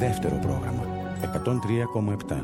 δεύτερο πρόγραμμα 103,7.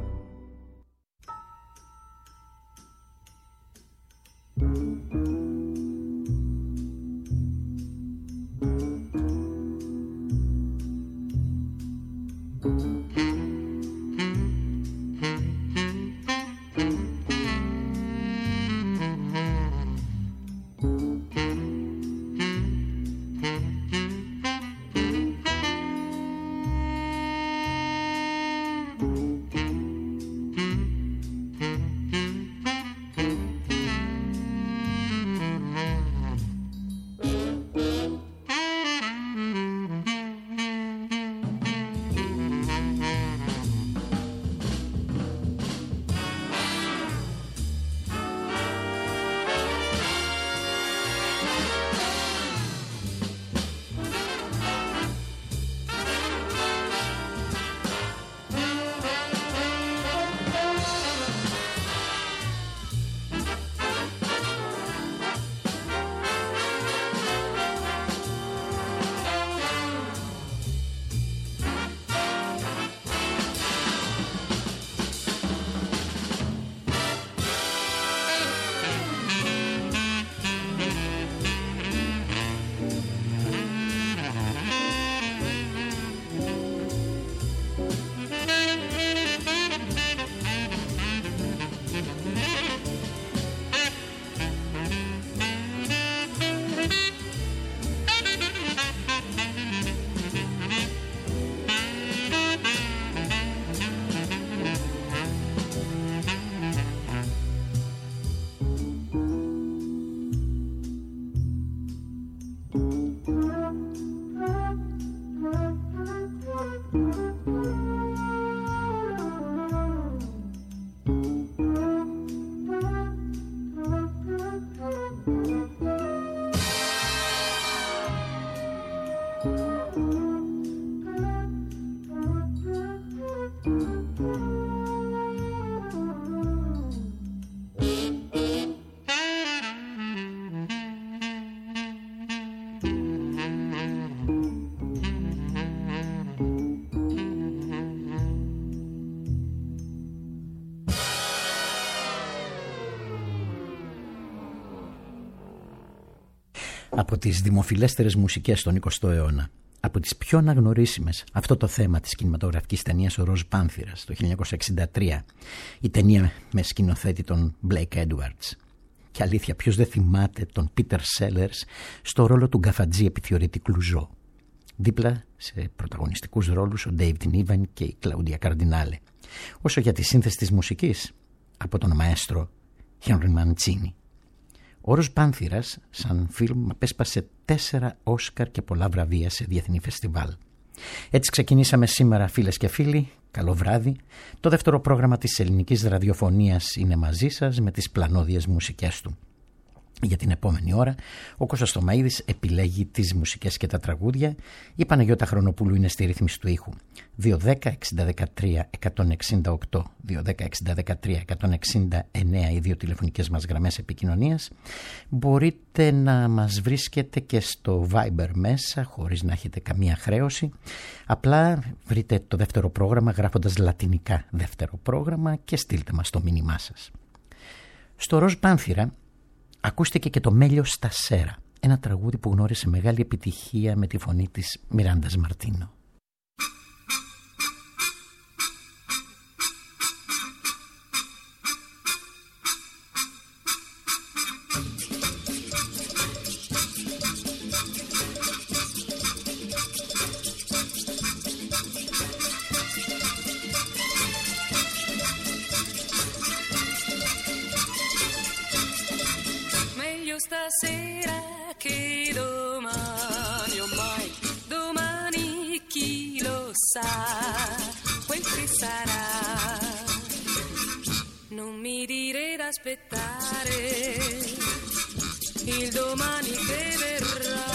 Από τις δημοφιλέστερες μουσικές στον 20ο αιώνα, από τις πιο αναγνωρίσιμες, αυτό το θέμα της κινηματογραφικής ταινίας «Ο Ροζ Πάνθηρας» το 1963, η ταινία με σκηνοθέτη τον Blake Edwards. Και αλήθεια, ποιος δεν θυμάται τον Peter Sellers στο ρόλο του γκαφατζή επιθεωρητή Κλουζό. Δίπλα σε πρωταγωνιστικούς ρόλους ο David Niven και η Claudia Cardinale. Όσο για τη σύνθεση της μουσικής, από τον μαέστρο Henry Mancini. Ο Ροζ Πάνθηρας, σαν φιλμ, απέσπασε 4 Όσκαρ και πολλά βραβεία σε διεθνή φεστιβάλ. Έτσι ξεκινήσαμε σήμερα, φίλες και φίλοι. Καλό βράδυ. Το δεύτερο πρόγραμμα της ελληνικής ραδιοφωνίας είναι μαζί σας με τις πλανόδιες μουσικές του. Για την επόμενη ώρα, ο Κώστας Θωμαίδης επιλέγει τις μουσικές και τα τραγούδια. Η Παναγιώτα Χρονοπούλου είναι στη ρύθμιση του ήχου. 210-60-13-168, 210-60-13-169 οι δύο τηλεφωνικές μας γραμμές επικοινωνίας. Μπορείτε να μας βρίσκετε και στο Viber μέσα, χωρίς να έχετε καμία χρέωση. Απλά βρείτε το δεύτερο πρόγραμμα γράφοντας λατινικά δεύτερο πρόγραμμα και στείλτε μας το μήνυμά σας. Στο Ροζ Πάνθηρα ακούστηκε και το Μέλιο στα Σέρα, ένα τραγούδι που γνώρισε μεγάλη επιτυχία με τη φωνή της Μιράντας Μαρτίνο. Stasera che domani, oh mai, domani chi lo sa, quel che sarà. Non mi dire d'aspettare il domani che verrà.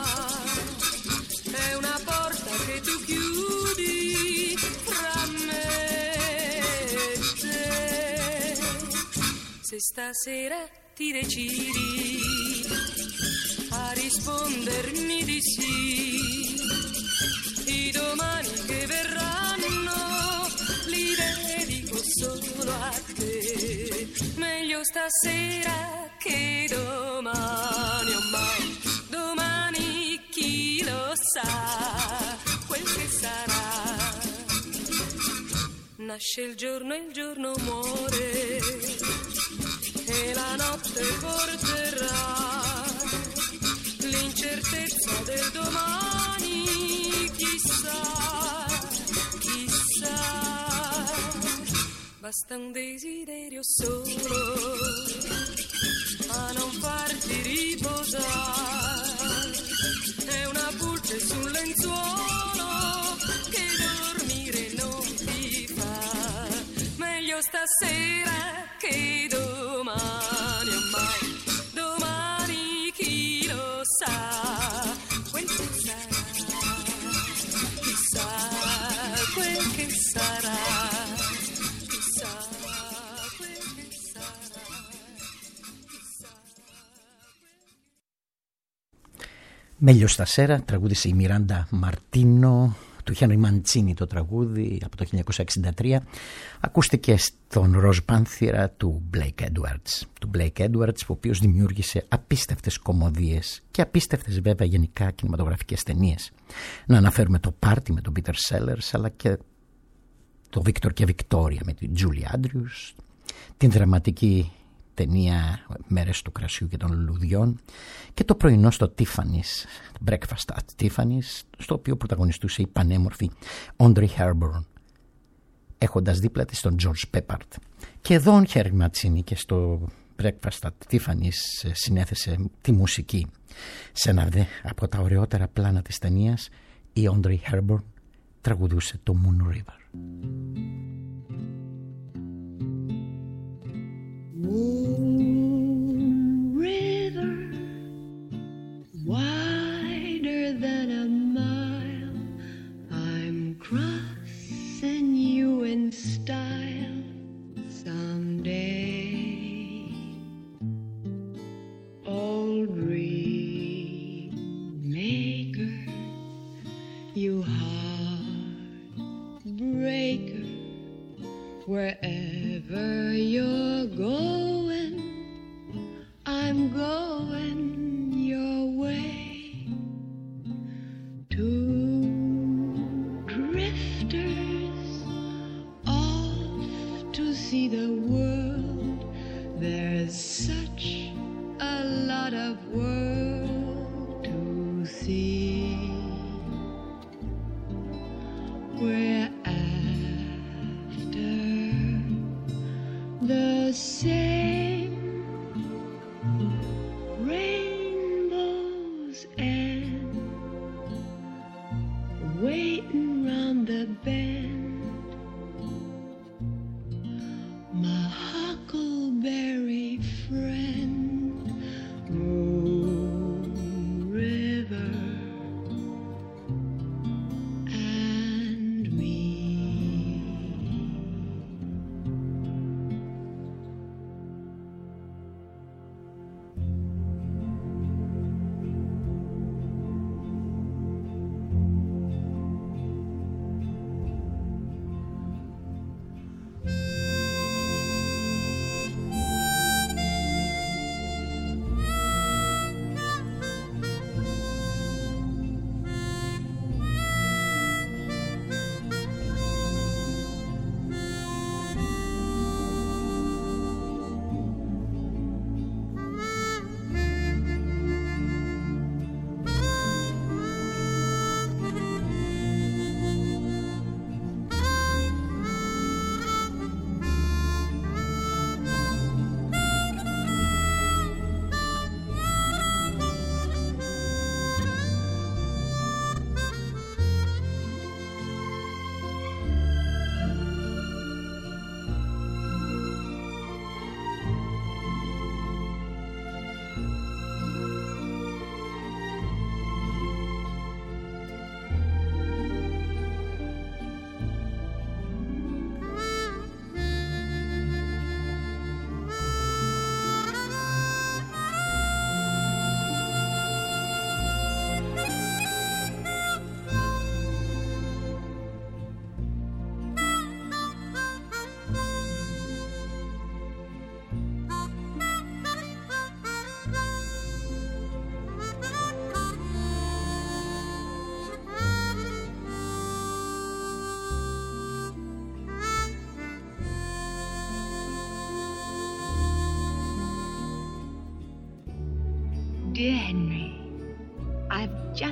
È una porta che tu chiudi fra me e te. Se stasera ti decidi a rispondermi di sì, il domani che verrà stasera che domani ormai, domani chi lo sa quel che sarà. Nasce il giorno e il giorno muore e la notte porterà l'incertezza del domani, chissà, chissà. Basta un desiderio solo a non farti riposare, è una pulce sul lenzuolo che dormire non ti fa. Meglio stasera che domani ormai, domani chi lo sa quel che sarà, chissà quel che sarà. Meglio stasera, τραγούδισε η Μιράντα Μαρτίνο, του Χένρι Μαντσίνι το τραγούδι από το 1963. Ακούστηκε στον Ροζ Πάνθυρα του Blake Edwards. Του Blake Edwards, ο οποίος δημιούργησε απίστευτες κωμωδίες και απίστευτες βέβαια γενικά κινηματογραφικές ταινίες. Να αναφέρουμε το Πάρτι με τον Peter Sellers, αλλά και το Victor και Victoria με την Julie Andrews, την δραματική ταινία Μέρες του κρασιού και των λουλουδιών και το πρωινό στο Tiffany's, Breakfast at Tiffany's, στο οποίο πρωταγωνιστούσε η πανέμορφη Audrey Hepburn, έχοντας δίπλα της τον George Peppard. Και εδώ ο Χέρι Ματσίνι και στο Breakfast at Tiffany's συνέθεσε τη μουσική. Σε ένα από τα ωραιότερα πλάνα της ταινίας η Audrey Hepburn τραγουδούσε το Moon River. Moon River, wider than a mile, I'm crossing you in style someday. Old dream maker, you heartbreaker, wherever you're going, I'm going your way. Two drifters off to see the world. There's such a lot of world to see. We're after the same rainbow's end, waiting round the bend. My huckleberry friend, Moon River and me.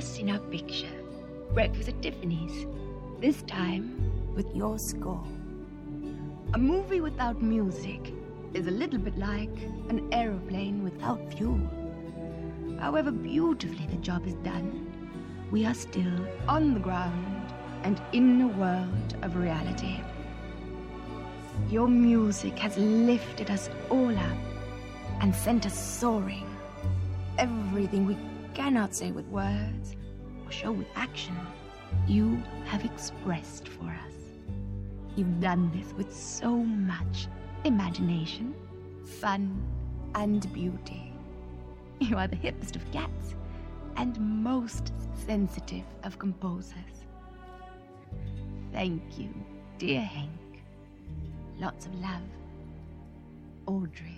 in our picture. Breakfast at Tiffany's. This time with your score. A movie without music is a little bit like an aeroplane without fuel. However beautifully the job is done, we are still on the ground and in a world of reality. Your music has lifted us all up and sent us soaring. Everything we cannot say with words or show with action, you have expressed for us. You've done this with so much imagination, fun, and beauty. You are the hippest of cats and most sensitive of composers. Thank you, dear Hank. Lots of love, Audrey.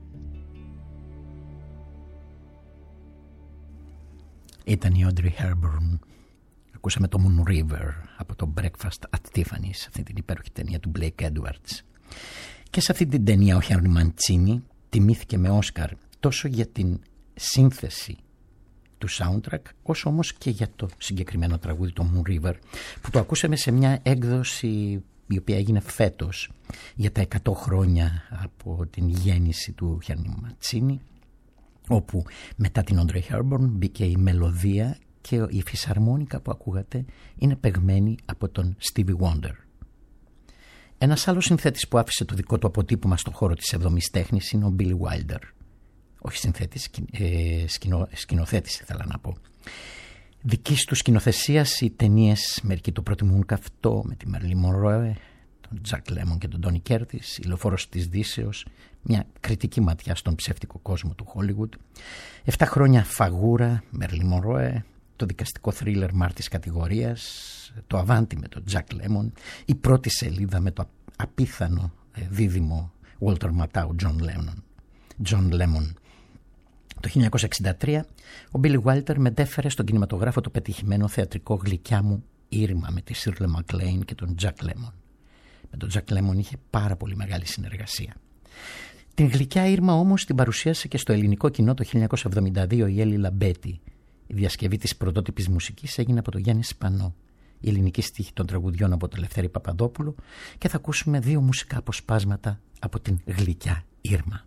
Ήταν η Audrey Hepburn. Ακούσαμε το Moon River από το Breakfast at Tiffany's, αυτή την υπέροχη ταινία του Blake Edwards. Και σε αυτή την ταινία ο Henry Mancini τιμήθηκε με Όσκαρ τόσο για την σύνθεση του soundtrack, όσο όμως και για το συγκεκριμένο τραγούδι, το Moon River, που το ακούσαμε σε μια έκδοση η οποία έγινε φέτος για τα 100 χρόνια από την γέννηση του Henry Mancini, όπου μετά την Audrey Hepburn μπήκε η μελωδία και η φυσαρμόνικα που ακούγατε είναι παιγμένη από τον Stevie Wonder. Ένας άλλος συνθέτης που άφησε το δικό του αποτύπωμα στον χώρο της εβδομής τέχνης είναι ο Billy Wilder. Όχι συνθέτης, σκηνοθέτης ήθελα να πω. Δικής του σκηνοθεσίας οι ταινίες «Μερικοί το προτιμούν καυτό» με τη Marilyn Monroe, τον Jack Lemmon και τον Tony Curtis, «Η λεωφόρος της Δύσεως», μια κριτική ματιά στον ψεύτικο κόσμο του Hollywood, 7 χρόνια φαγούρα, Marilyn Monroe, το δικαστικό θρίλερ Μάρτης κατηγορίας, το Αβάντι με τον Jack Lemmon, η πρώτη σελίδα με το απίθανο δίδυμο Walter Matthau John Lemmon. Το 1963 ο Billy Wilder μετέφερε στον κινηματογράφο το πετυχημένο θεατρικό «Γλυκιά μου Ήρμα» με τη Shirley MacLaine και τον Jack Lemmon. Με τον Jack Lemmon είχε πάρα πολύ μεγάλη συνεργασία. Την «Γλυκιά Ήρμα» όμως την παρουσίασε και στο ελληνικό κοινό το 1972 η Έλλη Λαμπέτη. Η διασκευή της πρωτότυπης μουσικής έγινε από τον Γιάννη Σπανό. Η ελληνική στίχη των τραγουδιών από τον Λευτέρη Παπαδόπουλο, και θα ακούσουμε 2 μουσικά αποσπάσματα από την «Γλυκιά Ήρμα».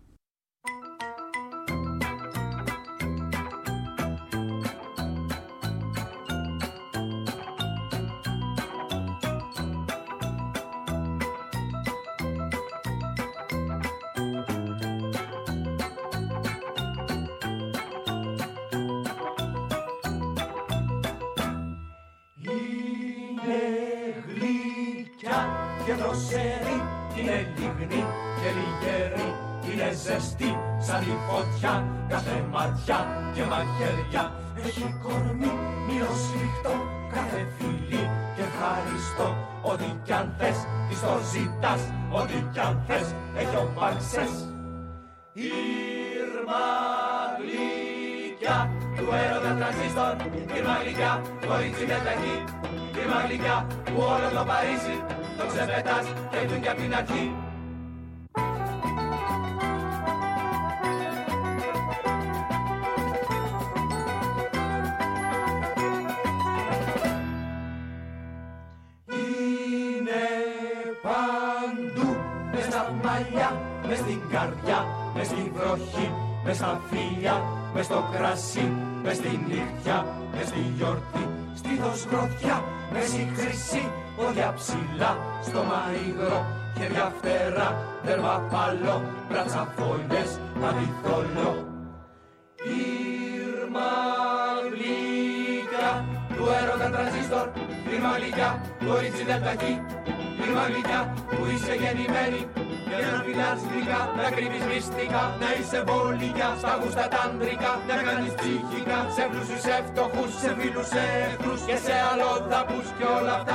Σαν η φωτιά, κάθε ματιά και μαχαίρια. Έχει κορμί μυροσφιχτό, κάθε φιλί και ευχαριστώ. Ό,τι κι αν θες, της το ζητάς. Ό,τι κι αν θες, έχει οπαξές. Ήρμα γλυκιά, του έρωτα τρανζίστορ. Ήρμα γλυκιά, κορίτσι με ταχύ. Ήρμα γλυκιά, που όλο το Παρίσι το ξεπετάς και του κι απ' την αρχή. Μες στην καρδιά, μες στη βροχή, μες στα φίλια, μες στο κρασί, μες στη νύχτια, μες στη γιορτή, στη δοσγρωτιά, μες στη χρυσή, πόδια ψηλά, στόμα υγρό, χέρια φτερά, δέρμα παλό, μπράτσα φόλιες, μαδιθόλο. Ήρμα γλυκιά, του έρωτα τρανζίστορ, ήρμα γλυκιά, κορίτσι δεν ταχύ, ήρμα γλυκιά, που είσαι γεννημένη. Για να φιλάς γλυκά, να κρύβεις μυστικά, να είσαι βολικιά, στα γούστα τάντρικα, να κάνεις ψυχικά, σε πλούσιους, σε φτωχούς, σε φίλους, σε εχθρούς και σε αλλοδαπούς κι όλα αυτά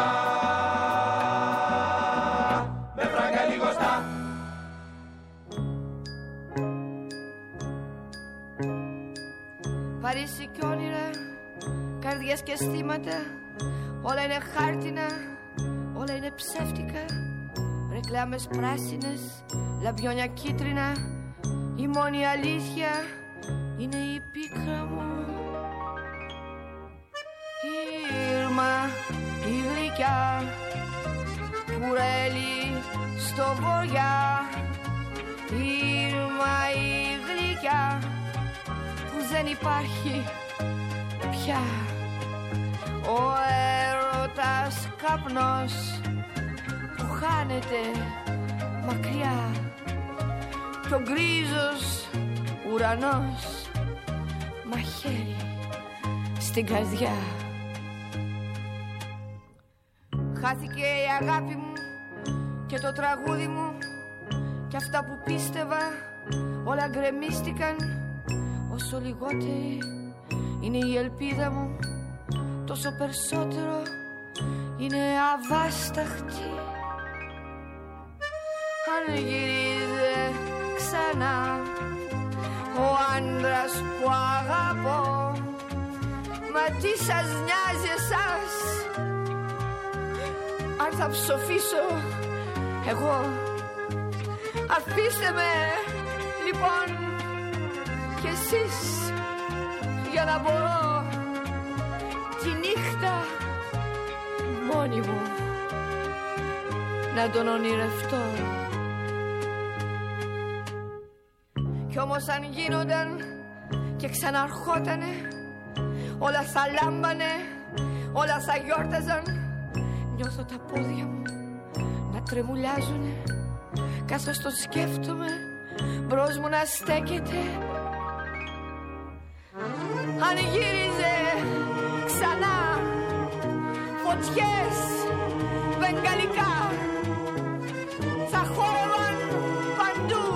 με φράγκα λιγοστά. Παρίσι κι όνειρα, καρδιές και αισθήματα, όλα είναι χάρτινα, όλα είναι ψεύτικα. Ρεκλάμες πράσινες, λαμπιόνια κίτρινα, η μόνη αλήθεια είναι η πίκρα μου. κουρέλι στο βοριά, ήρμα η γλυκιά που δεν υπάρχει πια. Ο έρωτας καπνός που χάνεται μακριά κι ο γκρίζος ουρανός μαχαίρι στην καρδιά. Χάθηκε η αγάπη μου και το τραγούδι μου κι αυτά που πίστευα όλα γκρεμίστηκαν. Όσο λιγότερη είναι η ελπίδα μου, τόσο περισσότερο είναι αβάσταχτη. Αν γυρίζε ξανά ο άντρας που αγαπώ, μα τι σας νοιάζει εσάς αν θα ψοφήσω εγώ? Αφήστε με λοιπόν κι εσείς για να μπορώ τη νύχτα μόνη μου να τον ονειρευτώ. Κι όμως αν γίνονταν και ξαναρχότανε, όλα θα λάμπανε, όλα θα γιόρταζαν. Νιώθω τα πόδια μου να τρεμουλιάζουνε καθώς το σκέφτομαι μπρος μου να στέκεται. Αν γύριζε ξανά φωτιές βεγγαλικά θα χόρευαν παντού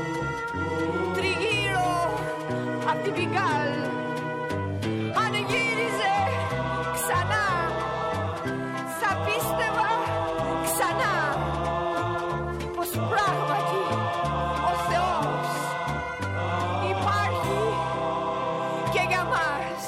τριγύρω απ' την Πιγκάλ. Αν γύριζε ξανά θα πίστευα ξανά πως πράγματι ο Θεός υπάρχει και για μας.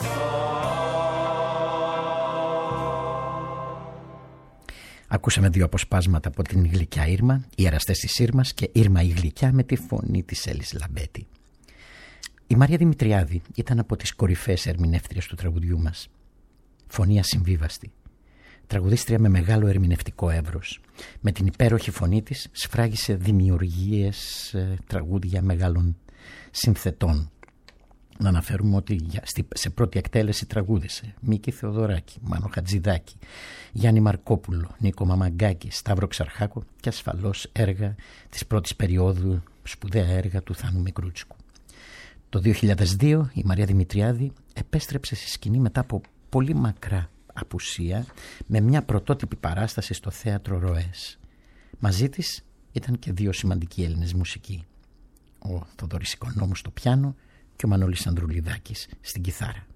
Ακούσαμε δύο αποσπάσματα από την γλυκιά Ήρμα, οι εραστές της Ήρμας και Ήρμα η γλυκιά με τη φωνή της Έλης Λαμπέτη. Η Μαρία Δημητριάδη ήταν από τις κορυφαίες ερμηνεύτριες του τραγουδιού μας. Φωνή ασυμβίβαστη. Τραγουδίστρια με μεγάλο ερμηνευτικό εύρος. Με την υπέροχη φωνή της σφράγισε δημιουργίες τραγούδια μεγάλων συνθετών. Να αναφέρουμε ότι σε πρώτη εκτέλεση τραγούδισε Μίκη Θεοδωράκη, Μάνο Χατζηδάκη, Γιάννη Μαρκόπουλο, Νίκο Μαμαγκάκη, Σταύρο Ξαρχάκο και ασφαλώς έργα της πρώτης περίοδου, σπουδαία έργα του Θάνου Μικρούτσικου. Το 2002 η Μαρία Δημητριάδη επέστρεψε στη σκηνή μετά από πολύ μακρά απουσία με μια πρωτότυπη παράσταση στο θέατρο Ροές. Μαζί της ήταν και δύο σημαντικοί Έλληνες μουσικοί, ο Θοδωρής Οικονόμου στο πιάνο και ο Μανώλης Ανδρουλιδάκης στην κιθάρα.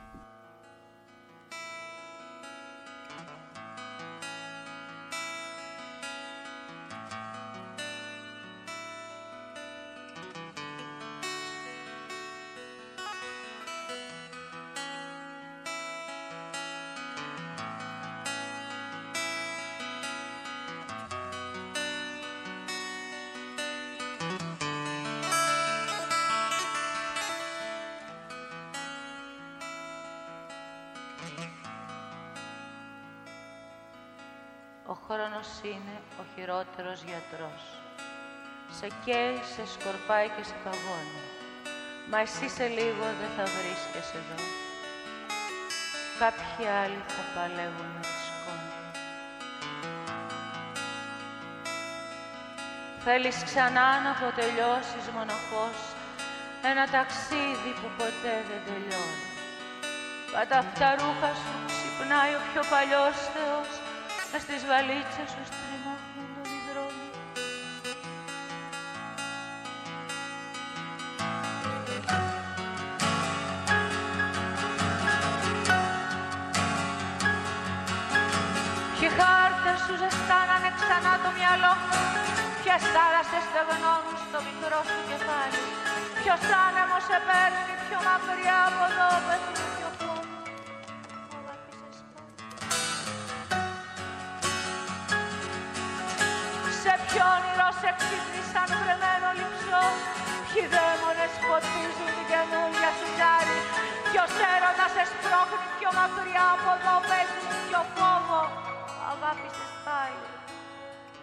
Ο χρόνος είναι ο χειρότερος γιατρός. Σε καίει, σε σκορπάει και σε παγώνει. Μα εσύ σε λίγο δεν θα βρίσκεσαι εδώ. Κάποιοι άλλοι θα παλεύουν με τη σκόνη. Θέλεις ξανά να αποτελειώσεις μοναχός ένα ταξίδι που ποτέ δεν τελειώνει. Μα τα αυτά ρούχα σου ξυπνάει ο πιο παλιός Θεός. Μες στις βαλίτσες σου στριμώχνουν τον υδρόμο. Ποιοι χάρτες σου ζεστάνανε ξανά το μυαλό. Ποιες θάλασσες στεγνώνουν στο μικρό σου κεφάλι. Ποιος άνεμος σε παίρνει πιο μακριά από εδώ, πέφτει πιο φως. Ποιο όνειρο σε ξύπνησαν βρεμένο λυψό. Ποιοι δαίμονες φωτίζουν την καινούρια σου ζάρη. Ποιος έρωτας σε σπρώχνει πιο μακριά από εδώ, παίζει ποιο φόβο αγάπησες πάλι.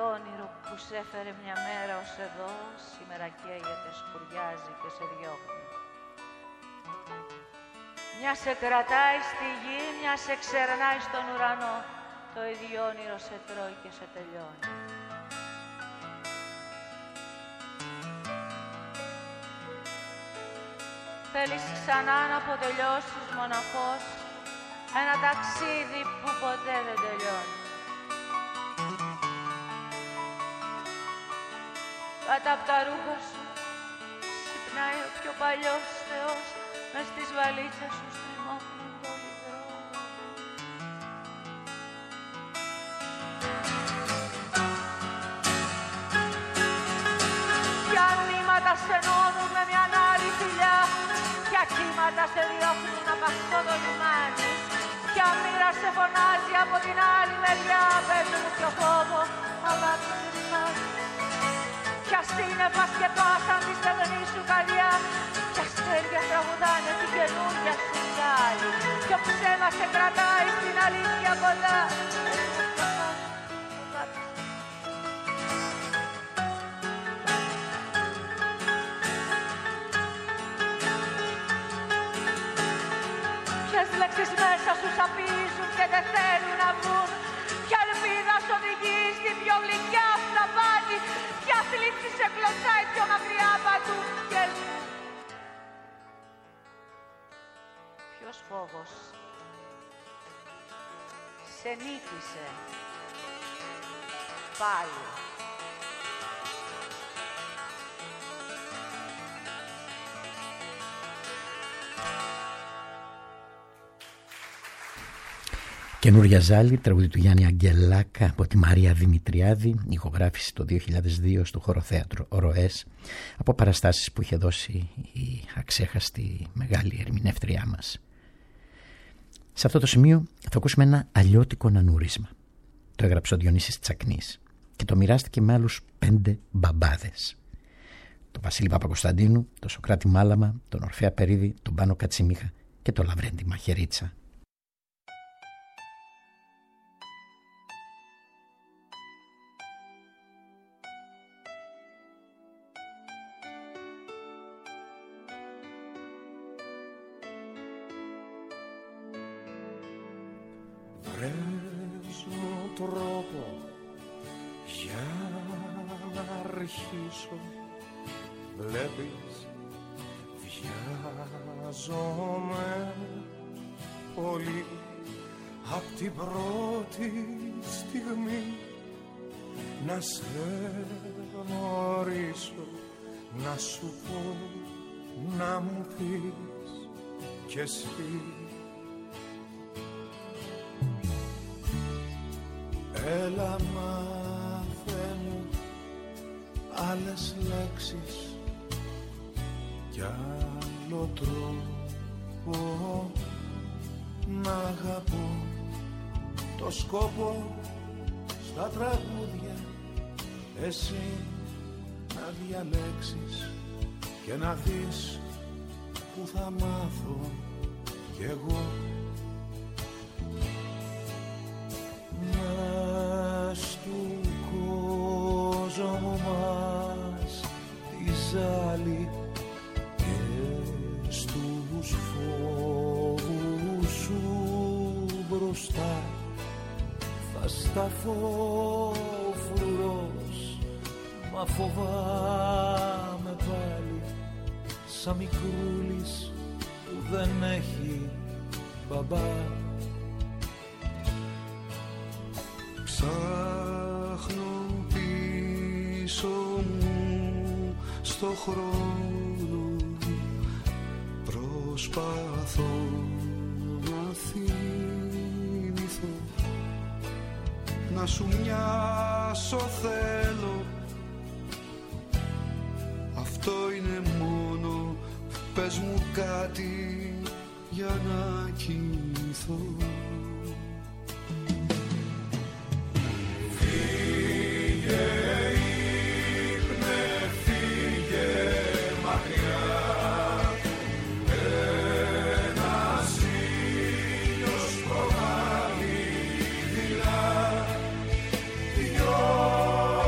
όνειρο που σ' έφερε μια μέρα ως εδώ, σήμερα καίγεται, σκουριάζει και σε διώχνει. Μια σε κρατάει στη γη, μια σε ξερνάει στον ουρανό, το ίδιο όνειρο σε τρώει και σε τελειώνει. Θέλεις ξανά να αποτελειώσεις μοναχός ένα ταξίδι που ποτέ δεν τελειώνει. Κάτω απ' τα ρούχα σου ξυπνάει ο πιο παλιός Θεός, μες στις βαλίτσες σου στριμώχνουν το λιβρό. Ποια νήματα σε ενώνουν με μια άλλη φιλιά, ποια κύματα σε διώχνουν απ' αυτό το λιμάνι, ποια μοίρα σε φωνάζει από την άλλη μεριά, πες μου ποιο φόβο αγάπη μου ρημάζει. Ποια σύννεφα σκεπάσαν τη στεγνή σου καρδιά, ποια αστέρια τραγουδάνε την καινούργια σου γάλη, ποιο ψέμα σε κρατάει στην αλήθεια κοντά. Ποιες λέξεις μέσα σου σαπίζουν και δεν θέλουν να βγουν, ποια ελπίδα σ' οδηγεί στην πιο γλυκιά αυταπάτη, ποια θλίψη σε κλωτσάει πιο μακριά παντού. Ποιος φόβος σε νίκησε πάλι. Καινούρια Ζάλη, τραγούδι του Γιάννη Αγγελάκα από τη Μαρία Δημητριάδη, ηχογράφηση το 2002 στο Χωροθέατρο Ροές, από παραστάσεις που είχε δώσει η αξέχαστη μεγάλη ερμηνεύτριά μας. Σε αυτό το σημείο θα ακούσουμε ένα αλλιώτικο νανούρισμα. Το έγραψε ο Διονύσης Τσακνής και το μοιράστηκε με άλλους 5 μπαμπάδες. Τον Βασίλη Παπακοσταντίνου, τον Σοκράτη Μάλαμα, τον Ορφέα Περίδη, τον Πάνο Κατσιμίχα και τον Λαβρέντη Μαχαιρίτσα. Βρες τρόπο για να αρχίσω. Βλέπεις, βιάζομαι πολύ απ' την πρώτη στιγμή να σε γνωρίσω, να σου πω, να μου πεις κι εσύ. Έλα μάθε μου άλλες λέξεις κι άλλο τρόπο να αγαπώ. Το σκόπο στα τραγούδια εσύ να διαλέξεις και να δεις που θα μάθω κι εγώ. Μες του κόσμου μας τη ζάλη και στους φόβους σου μπροστά θα σταθώ φρουρός, μα φοβάμαι πάλι σαν μικρούλης που δεν έχει μπαμπά. Ψάχνω πίσω μου στο χρόνο, προσπαθώ να θυμηθώ, να σου μοιάσω θέλω. Αυτό είναι μόνο, πες μου κάτι για να κοιμηθώ. Δυο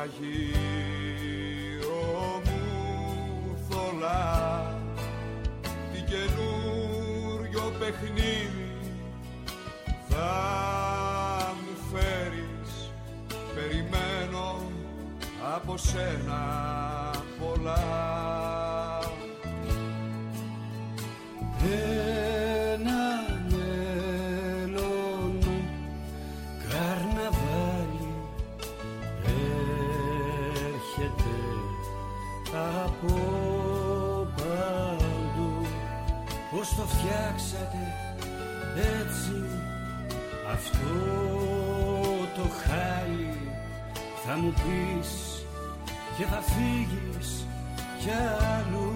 γύρω μου θολά, τι καινούριο παιχνίδι θα μου φέρεις. Περιμένω από σένα πολλά. Ένα μέλλον καρναβάλι έρχεται από παντού. Πώς το φτιάξατε έτσι αυτό το χάλι, θα μου πεις και θα φύγεις κι αλλού.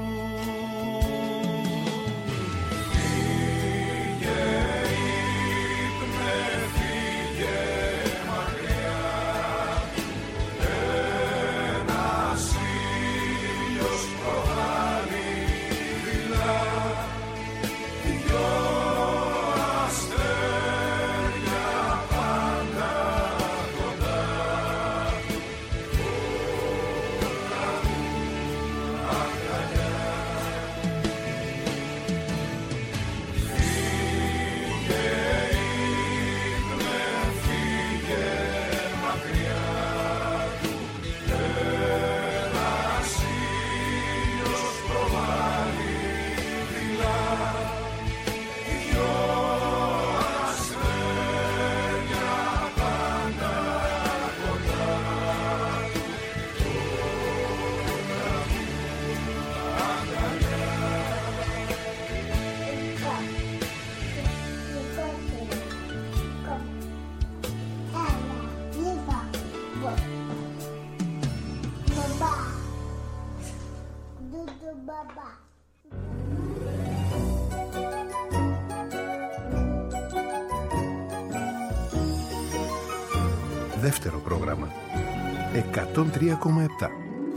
Δεύτερο πρόγραμμα 103,7.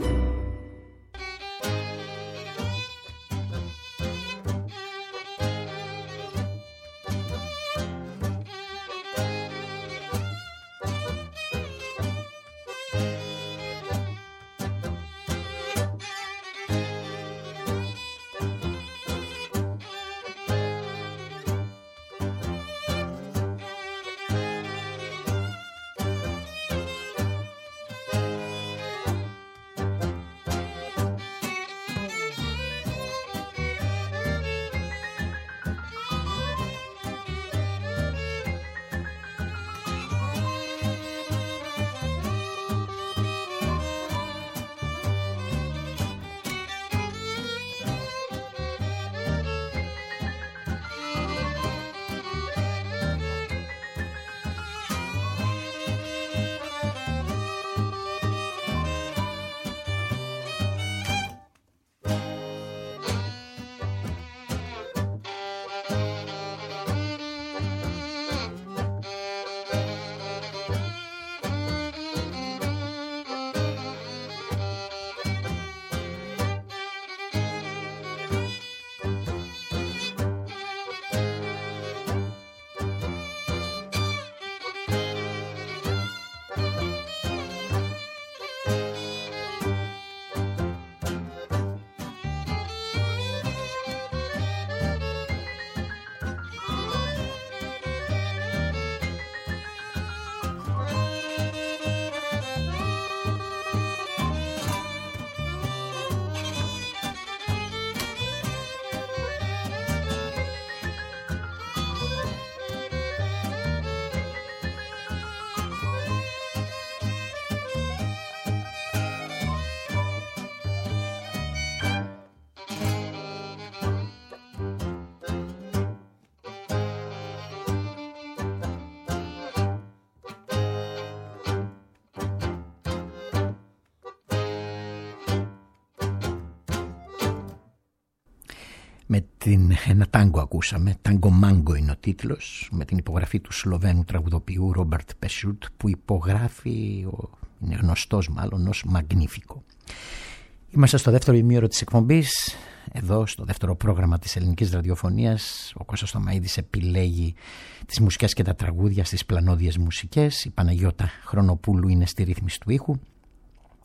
Ένα τάγκο ακούσαμε, τάγκο μάγκο είναι ο τίτλος, με την υπογραφή του Σλοβαίνου τραγουδοποιού Ρόμπερτ Πεσούτ, που υπογράφει, είναι γνωστός μάλλον ως Μαγνίφικο. Είμαστε στο δεύτερο ημίωρο της εκπομπής, εδώ στο δεύτερο πρόγραμμα της ελληνικής ραδιοφωνίας. Ο Κώστας Θωμαΐδης επιλέγει τις μουσικές και τα τραγούδια στις πλανόδιες μουσικές, η Παναγιώτα Χρονοπούλου είναι στη ρύθμιση του ήχου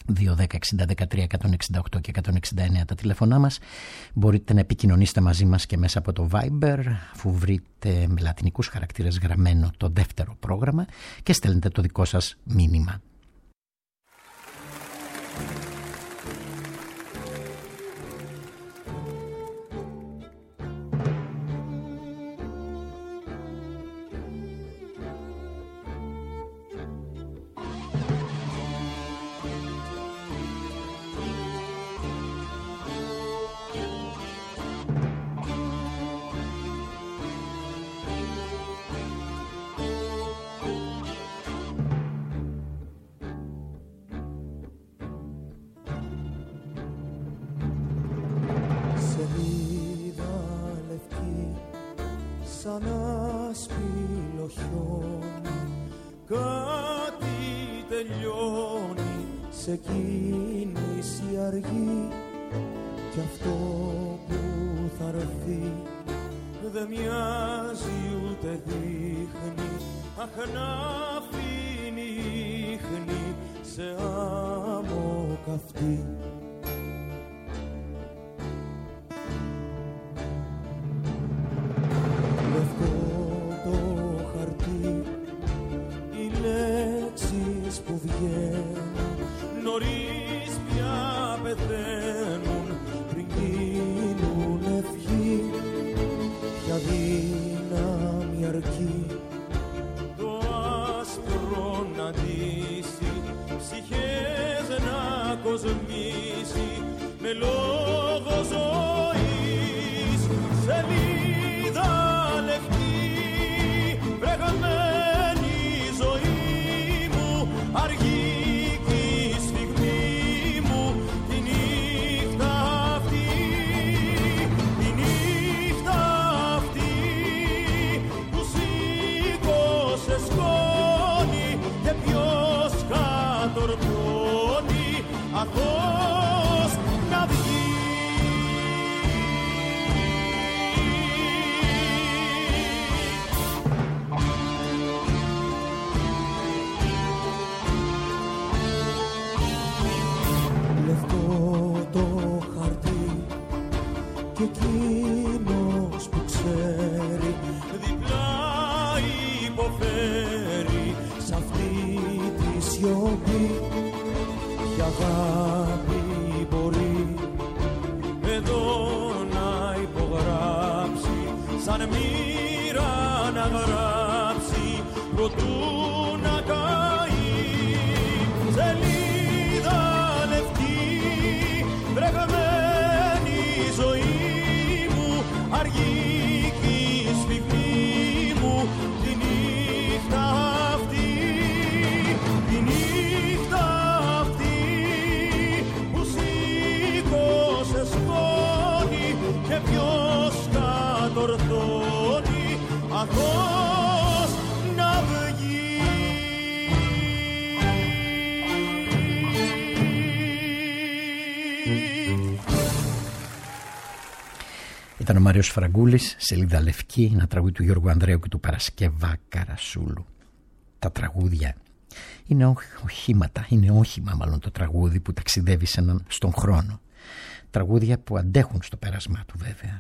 2-10-60-13-168 και 169 τα τηλέφωνά μας. Μπορείτε να επικοινωνήσετε μαζί μας και μέσα από το Viber, αφού βρείτε με λατινικούς χαρακτήρες γραμμένο το δεύτερο πρόγραμμα και στέλνετε το δικό σας μήνυμα. Σε κίνηση αργή κι αυτό που θα έρθει δεν μοιάζει ούτε δείχνει, αχ να αφήνει ίχνη σε άμμο καυτή. Λευκό το χαρτί, οι λέξεις που βγαίνουν νωρίς πια πεθαίνουν πριν γίνουν ευχή. Ποια δύναμη αρκεί το άσπρο να ντύσει, ψυχές να κοσμήσει με λόγο ζωής. Σελίδα λευκή, βρεγμένη ζωή μου, αργή αθώς να βγει. Λευκό το χαρτί και εκείνος που ξέρει διπλά υποφέρει σ' αυτή τη σιωπή. Κι αγάπη μπορεί εδώ να υπογράψει, σαν μοίρα να γράψει προτού να καεί. Σελίδα λευκή, βρεγμένη ζωή μου, αργή κι η σφιγμή μου, τη νύχτα αυτή, τη νύχτα και ποιος κατορθώνει αθώς να βγει. Ήταν ο Μάριος Φραγκούλης, Σελίδα Λευκή, ένα τραγούδι του Γιώργου Ανδρέου και του Παρασκευά Καρασούλου. Τα τραγούδια είναι οχήματα, είναι όχημα μάλλον το τραγούδι που ταξιδεύει στον χρόνο. Τραγούδια που αντέχουν στο πέρασμά του βέβαια.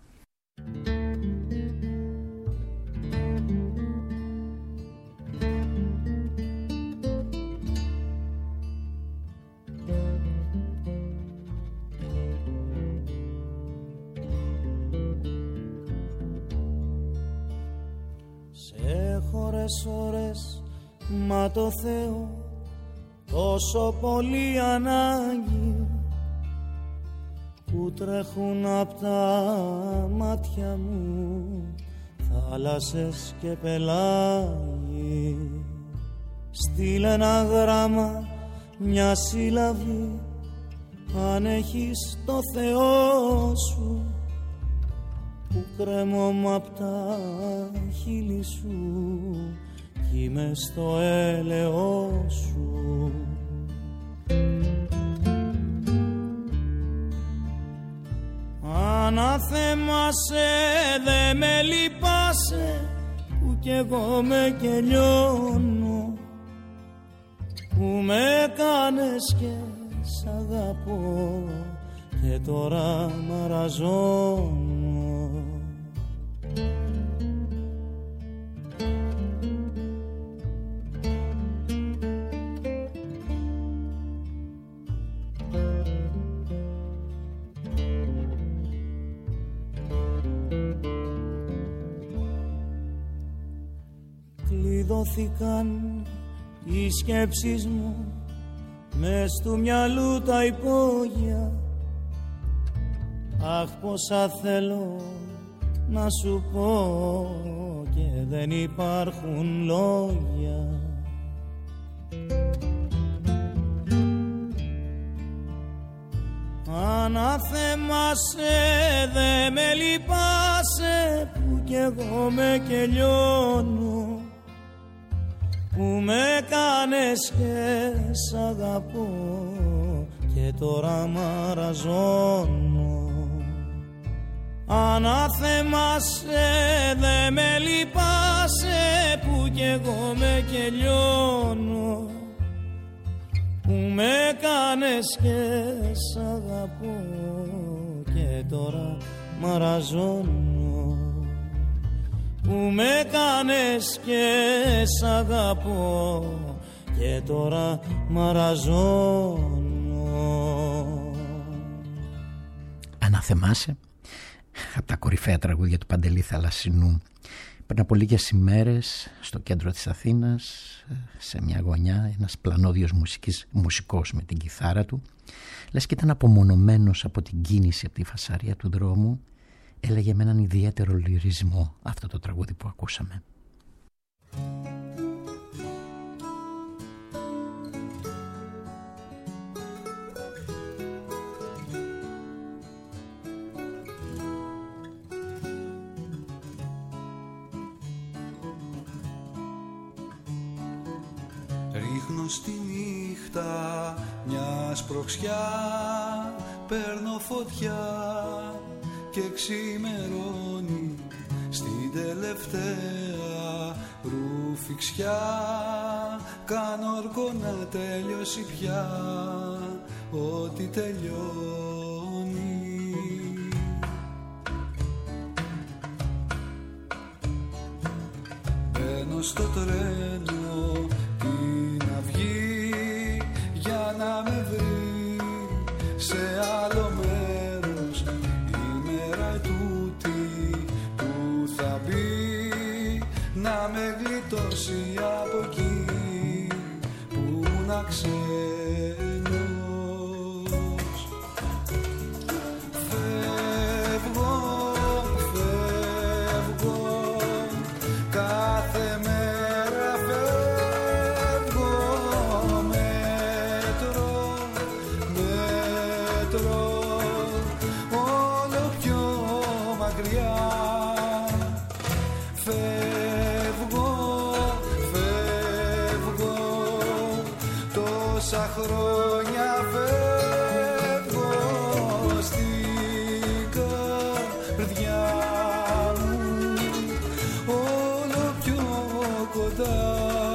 Σε ώρες μα το Θεό τόσο πολύ ανάγκη που τρέχουν απ' τα μάτια μου θάλασσες και πελάγι. Στείλε ένα γράμμα, μια σύλλαβη, αν έχεις το Θεό σου, που κρέμομαι απ' τα χείλη σου κι είμαι στο έλεο σου. Αναθέμασε, δε με λυπάσαι, που κι εγώ με κελιώνω. που με κάνες και σ' αγαπώ και τώρα μαραζώνω. Κλειδώθηκαν οι σκέψεις μου μες του μυαλού τα υπόγεια. Αχ, πόσα θέλω να σου πω και δεν υπάρχουν λόγια. Αναθέμασε, δε με λυπάσαι που κι εγώ με κελιώνω, που με κάνες και σ' αγαπώ και τώρα μαραζώνω. Αναθέμασε, δε με λυπάσαι που κι εγώ με κελιώνω, που με κάνες και σ' αγαπώ και τώρα μαραζώνω, που με κάνες και σ' αγαπώ και τώρα μαραζώνω. Αναθεμάσαι, από τα κορυφαία τραγούδια του Παντελή Θαλασσινού. Πριν από λίγες ημέρες στο κέντρο της Αθήνας, σε μια γωνιά, ένας πλανόδιος μουσικός με την κιθάρα του, λες και ήταν απομονωμένος από την κίνηση, από τη φασαρία του δρόμου, έλεγε με έναν ιδιαίτερο λυρισμό αυτό το τραγούδι που ακούσαμε. Ρίχνω στη νύχτα μια σπρωξιά, παίρνω φωτιά και ξημερώνει στην τελευταία ρουφιξιά. Κάνω όρκο να τελειώσει πια ό,τι τελειώνει. Μπαίνω στο τρένο την αυγή για να με βρει σε άλλο μέρος η μέρα τούτη που θα μπει, να με γλιτώσει από εκεί που να ξένος. Φεύγω, φεύγω, κάθε μέρα φεύγω, μέτρο, μέτρο, όλο πιο μακριά. Φεύγω, φεύγω, τόσα χρόνια φεύγω στην καρδιά μου, όλο πιο κοντά.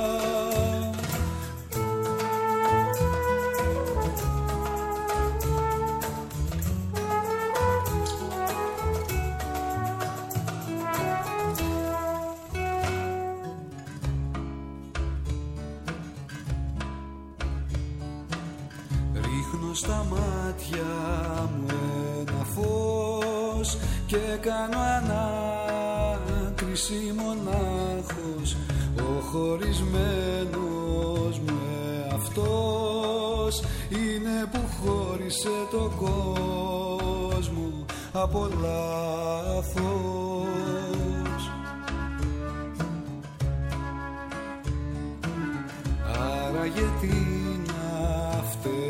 Ρίχνω στα μάτια μου ένα φως και κάνω ανάκριση μονάχος. Ο χωρισμένος μου αυτός είναι που χώρισε τον κόσμο από λάθος. Άρα γιατί να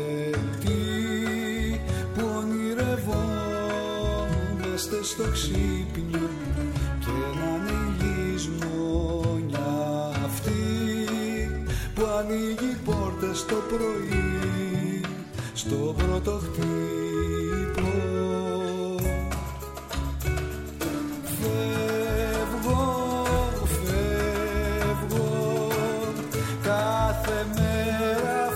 φταίει που ονειρευόμαστε στο ξύπνιο και να είναι η λησμονιά αυτή που ανοίγει πόρτες το πρωί στο πρώτο χτύπο. Φεύγω, φεύγω, κάθε μέρα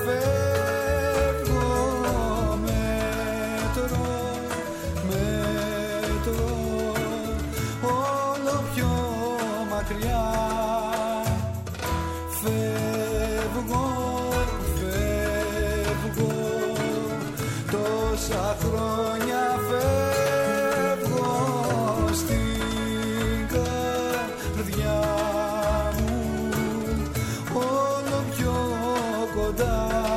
τόσα χρόνια φεύγω στην καρδιά μου όλο πιο κοντά.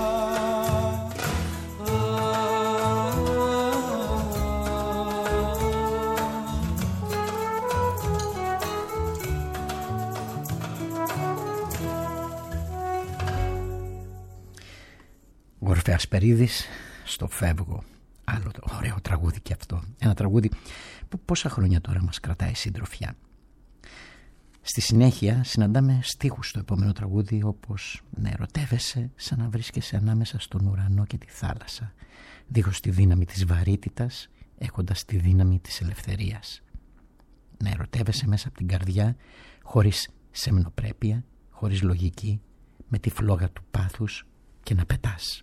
Ασπερίδης στο Φεύγω. Άλλο ωραίο τραγούδι και αυτό. Ένα τραγούδι που πόσα χρόνια τώρα μας κρατάει συντροφιά. Στη συνέχεια συναντάμε στίχους στο επόμενο τραγούδι, όπως να ερωτεύεσαι σαν να βρίσκεσαι ανάμεσα στον ουρανό και τη θάλασσα, δίχως τη δύναμη της βαρύτητας, έχοντας τη δύναμη της ελευθερίας. Να ερωτεύεσαι μέσα από την καρδιά, χωρίς σεμνοπρέπεια, χωρίς λογική, με τη φλόγα του πάθους και να πετάς.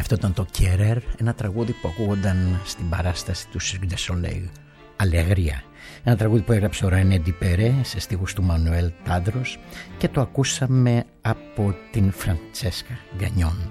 Αυτό ήταν το Querer, ένα τραγούδι που ακούγονταν στην παράσταση του Cirque du Soleil, Αλεγρία. Ένα τραγούδι που έγραψε ο Ρενέ Ντιπερέ σε στίχους του Μανουέλ Τάντρος και το ακούσαμε από την Φραντσέσκα Γκανιόν.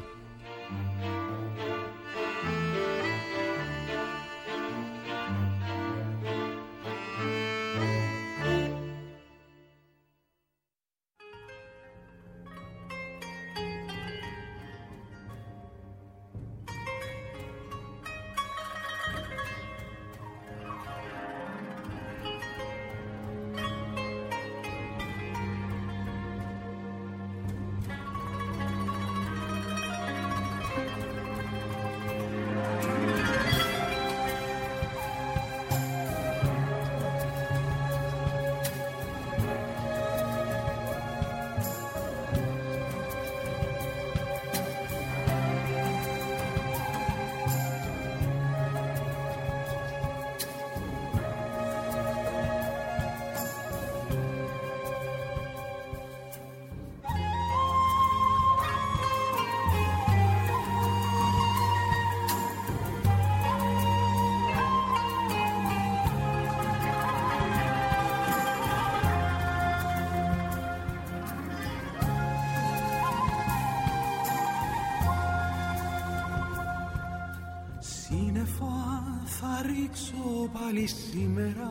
Πάλι σήμερα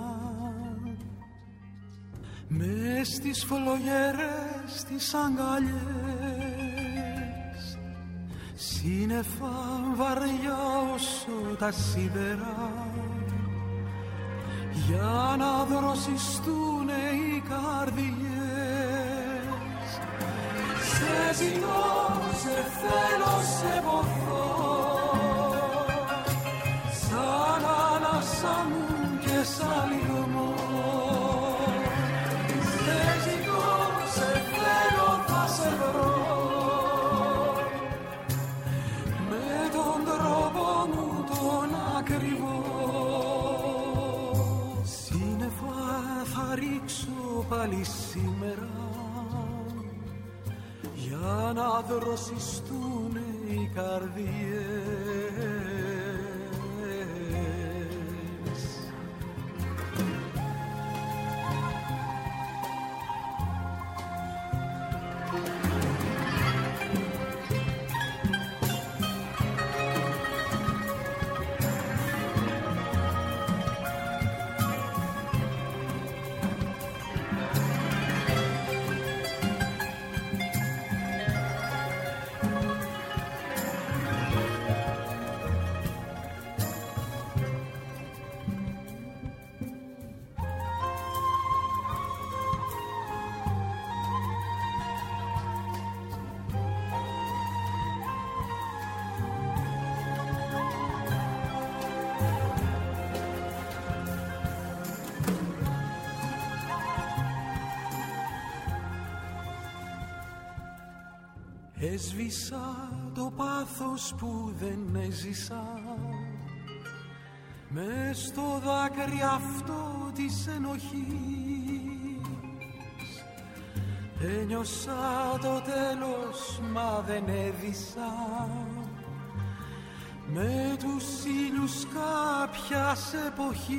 μες στις φλογέρες τις αγκαλιές, σύννεφα βαριά όσο τα σίδερα, για να δροσιστούνε οι καρδιές. Σε ζητώ, σε θέλω, σε ποθώ, σαν ανάσα μου και σαν λιγμό. Σε ζητώ, σε θέλω, θα σε βρω, με τον τρόπο μου τον ακριβό. Σύννεφα θα ρίξω πάλι σήμερα, για να δροσιστούν οι καρδιές. Έσβησα το πάθος που δεν έζησα, μες στο δάκρυ αυτό της ενοχής. Ένιωσα το τέλος μα δεν έδισα, με τους ήλιους κάποιας εποχής.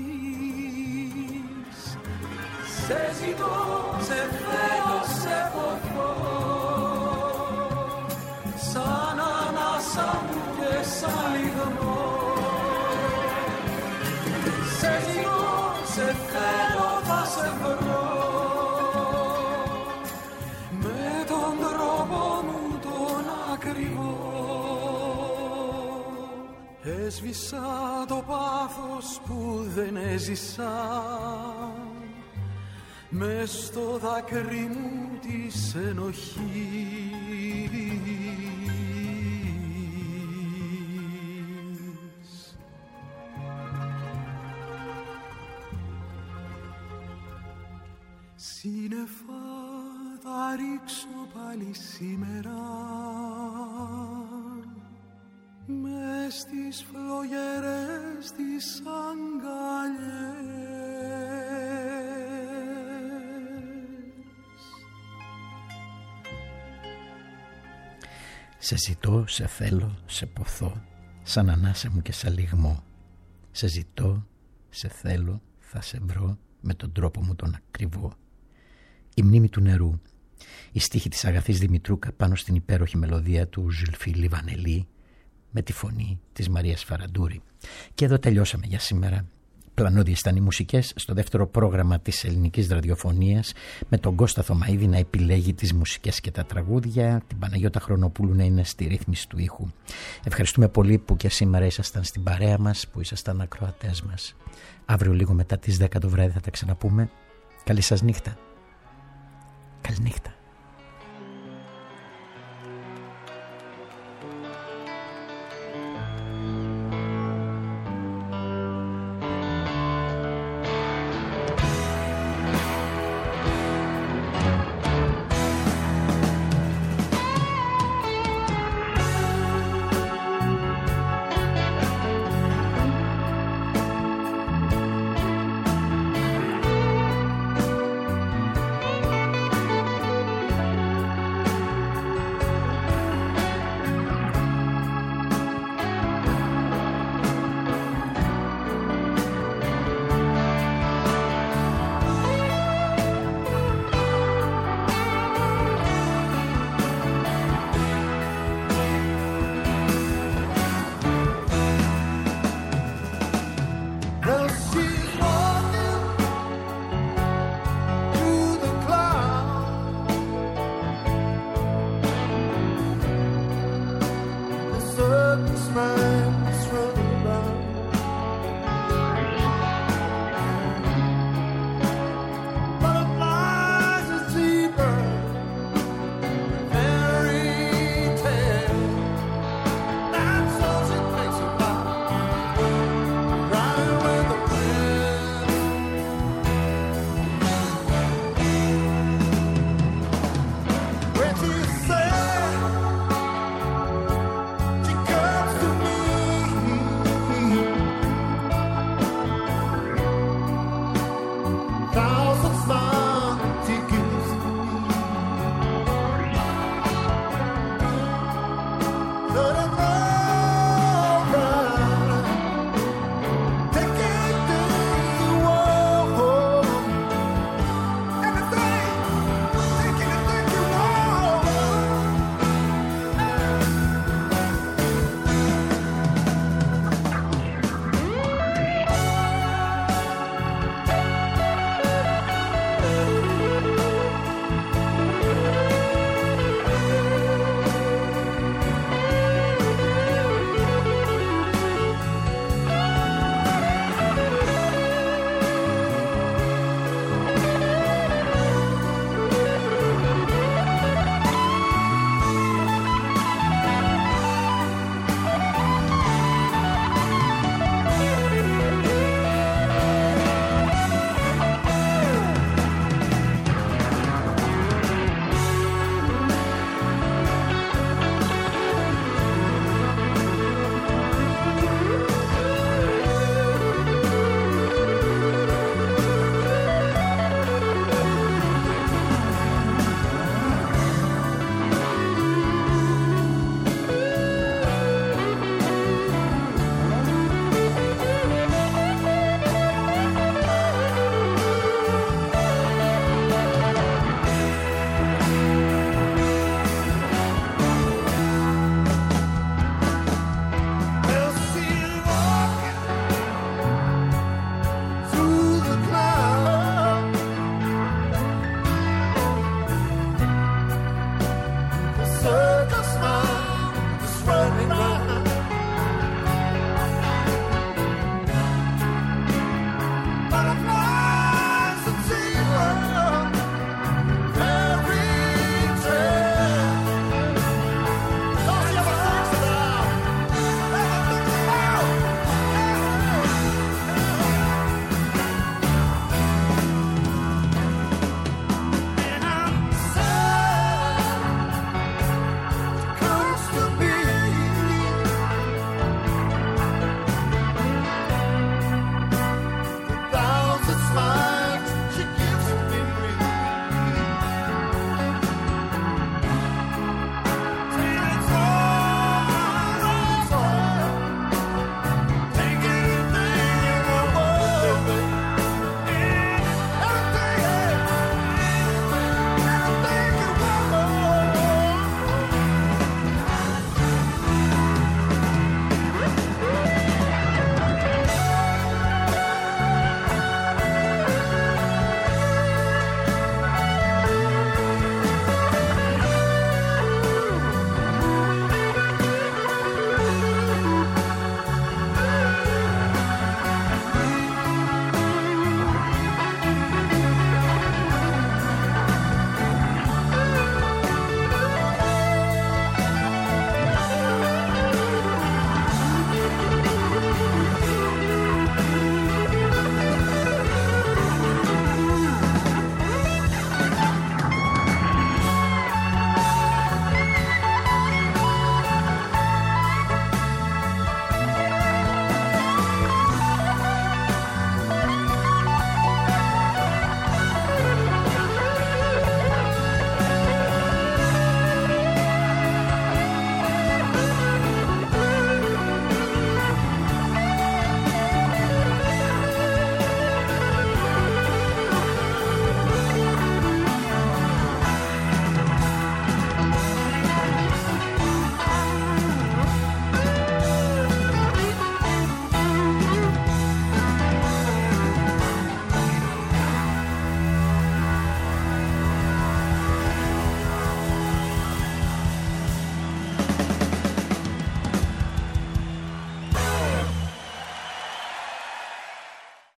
Σε ζητώ, σε θέλω, σε ποθώ, σαν ανάσα μου και σαν λιγμό. Σε ζητώ, σε θέλω, θα σε βρω, με τον τρόπο μου τον ακριβό. Έσβησα το πάθος που δεν έζησα, μες στο δάκρυ μου της ενοχής. Σύννεφα θα ρίξω πάλι σήμερα, μες στις φλογερές τις αγκαλιές. Σε ζητώ, σε θέλω, σε ποθώ, σαν ανάσα μου και σαν λιγμό. Σε ζητώ, σε θέλω, θα σε βρω, με τον τρόπο μου τον ακριβό. Η μνήμη του νερού, η στίχη της Αγαθής Δημητρούκα πάνω στην υπέροχη μελωδία του Ζουλφί Λιβανελή με τη φωνή της Μαρίας Φαραντούρη. Και εδώ τελειώσαμε για σήμερα. Πλανώδιες ήταν οι μουσικές στο δεύτερο πρόγραμμα της ελληνικής ραδιοφωνίας, με τον Κώστα Θωμαίδη να επιλέγει τις μουσικές και τα τραγούδια, την Παναγιώτα Χρονοπούλου να είναι στη ρύθμιση του ήχου. Ευχαριστούμε πολύ που και σήμερα ήσασταν στην παρέα μας, που ήσασταν ακροατές μας. Αύριο λίγο μετά τις 10 το βράδυ θα τα ξαναπούμε. Καλή σας νύχτα. Καληνύχτα.